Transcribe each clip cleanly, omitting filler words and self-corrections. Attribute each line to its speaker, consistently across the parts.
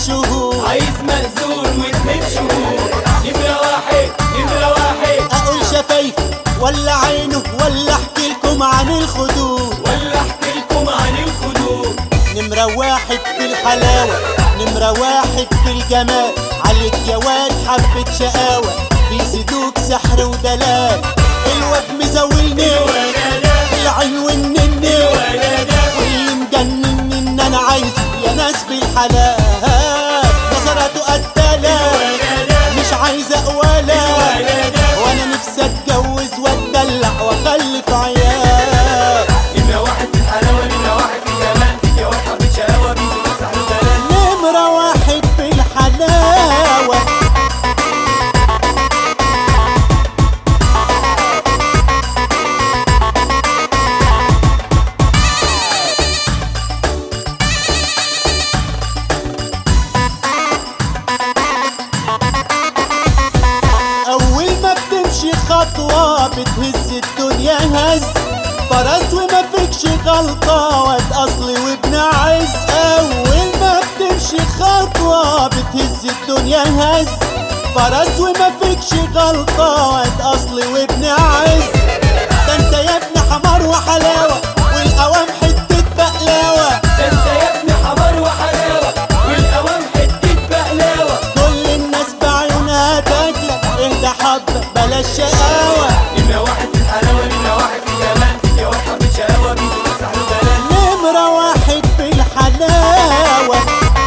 Speaker 1: شهور،
Speaker 2: عايز مأذون واتنين شهور. نمرة واحد نمرة واحد.
Speaker 1: اقول شفايفه ولا عينه ولا احكي لكم عن الخدود،
Speaker 2: ولا احكي لكم عن الخدود.
Speaker 1: نمرة واحد في الحلاوة، نمرة واحد في الجمال، عليك يا واد حبة شقاوة، بيزيدوك سحر ودلال. الواد مزاولني العين والنني، واللي مجنني ان انا عايز يا ناس بالحلال. نظراته قتالة مش عايز اقوالة، وانا نفسي اتجوز واتدلع واخلف عيال.
Speaker 2: نمرة واحد في الحلاوة، نمرة واحد في الجمال، فيك يا واد حبة شقاوة، بيزيدوك سحر ودلال.
Speaker 1: نمرة واحد في الحلاوة. أول ما بتمشي خطوة بتهز الدنيا هز، فرس وما فيكش غلطة، واد أصلي وابن عز. أول ما بتمشي خطوة بتهز الدنيا هز، فرس وما فيكش غلطة، واد أصلي وابن عز. ده انت يا ابن حمار وحلاوة، والقوام حتة بقلاوة.
Speaker 2: ده انت يا ابن حمار وحلاوة، والقوام حتة بقلاوة.
Speaker 1: كل الناس بعيونها تاكلك، اهدى حبة بلاش شقاوة.
Speaker 2: نمرة واحد في الحلاوة، نمرة واحد في الجمال، فيك يا واد حبة شقاوة، بيزيدوك سحر ودلال.
Speaker 1: نمرة واحد في الحلاوة.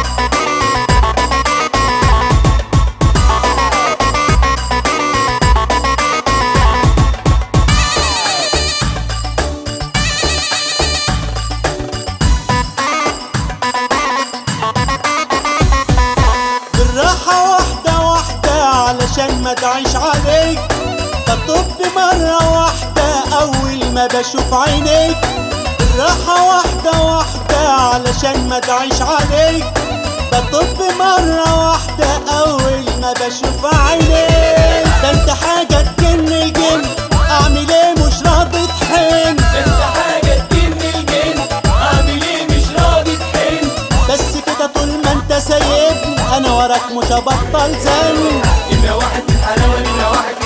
Speaker 1: بالراحة واحدة واحدة علشان ما تعيش عليك، بطب مرة واحدة أول ما بشوف عينيك. بالراحة واحدة واحدة علشان ما تعيش عليك، بطب مرة واحدة أول ما بشوف عينيك. ده انت حاجة تجن الجن، أعمل ايه مش راضي تحن.
Speaker 2: ده انت حاجة تجن الجن، اعمل ايه مش راضي تحن.
Speaker 1: بس كده طول ما انت سايبني أنا وراك مش هبطل زن.
Speaker 2: نمرة واحد في الحلاوة، نمرة واحد